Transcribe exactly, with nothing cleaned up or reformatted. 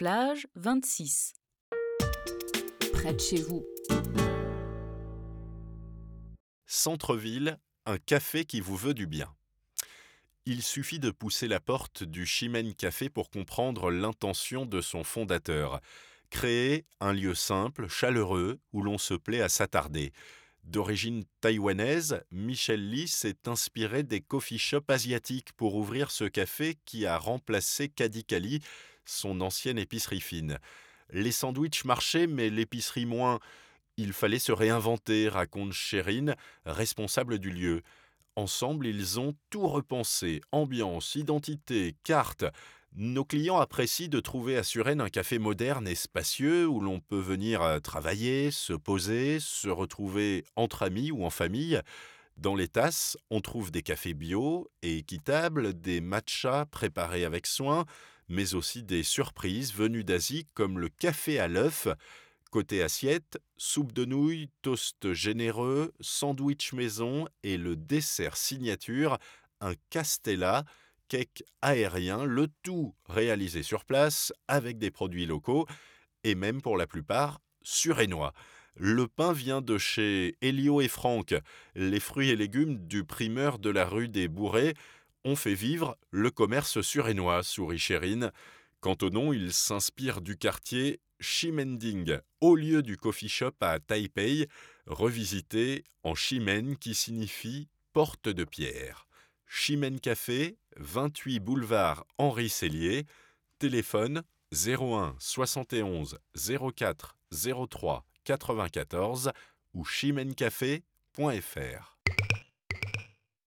Plage vingt-six. Près de chez vous. Centre-ville, un café qui vous veut du bien. Il suffit de pousser la porte du Chimène Café pour comprendre l'intention de son fondateur. Créer un lieu simple, chaleureux, où l'on se plaît à s'attarder. D'origine taïwanaise, Michel Lee s'est inspiré des coffee shops asiatiques pour ouvrir ce café qui a remplacé Kadikali, son ancienne épicerie fine. Les sandwichs marchaient, mais l'épicerie moins. Il fallait se réinventer, raconte Chérine, responsable du lieu. Ensemble, ils ont tout repensé, ambiance, identité, carte. Nos clients apprécient de trouver à Suresnes un café moderne et spacieux où l'on peut venir euh, travailler, se poser, se retrouver entre amis ou en famille. Dans les tasses, on trouve des cafés bio et équitables, des matchas préparés avec soin, mais aussi des surprises venues d'Asie comme le café à l'œuf. Côté assiette, soupe de nouilles, toast généreux, sandwich maison et le dessert signature, un castella, cake aérien, le tout réalisé sur place avec des produits locaux et même pour la plupart suresnois. Le pain vient de chez Elio et Franck. Les fruits et légumes du primeur de la rue des Bourrets ont fait vivre le commerce suresnois, sourit Chérine. Quant au nom, il s'inspire du quartier Ximending, au lieu du coffee shop à Taipei, revisité en Chimène qui signifie porte de pierre. Chimène Café, vingt-huit boulevard Henri Sellier, téléphone zéro un soixante et onze zéro quatre zéro trois quatre-vingt-quatorze ou chimène café point f r.